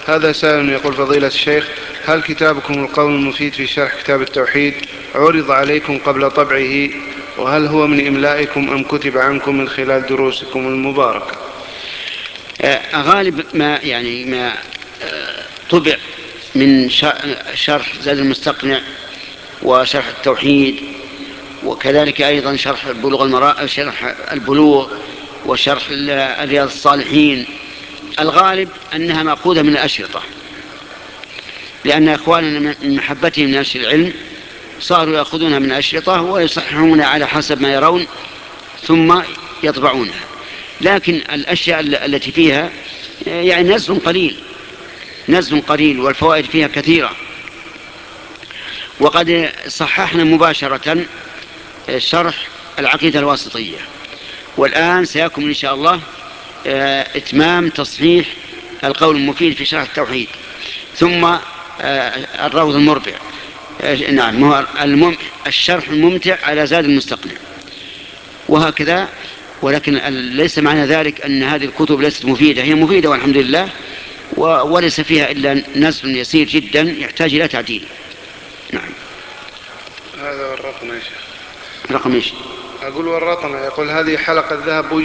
هذا سائل يقول: فضيلة الشيخ، هل كتابكم القول المفيد في شرح كتاب التوحيد عرض عليكم قبل طبعه؟ وهل هو من إملائكم أم كتب عنكم من خلال دروسكم المباركة؟ غالب ما طبع من شرح زاد المستقنع وشرح التوحيد، وكذلك أيضا شرح شرح البلوغ وشرح رياض الصالحين، الغالب أنها مأخوذة من الأشرطة، لأن إخواننا من محبتهم لنشر العلم صاروا يأخذونها من الأشرطة ويصححون على حسب ما يرون ثم يطبعونها. لكن الأشياء التي فيها يعني نزل قليل والفوائد فيها كثيرة. وقد صححنا مباشرة شرح العقيدة الواسطية، والآن سيكون إن شاء الله إتمام تصحيح القول المفيد في شرح التوحيد، ثم الروض المربع، نعم، الشرح الممتع على زاد المستقنع، وهكذا. ولكن ليس معنى ذلك أن هذه الكتب ليست مفيدة، هي مفيدة والحمد لله، وليس فيها إلا نزل يسير جدا يحتاج إلى تعديل. نعم. هذا الرقم يا شيخ. رقم إيش؟ أقول والرقم، يقول: هذه حلقة ذهب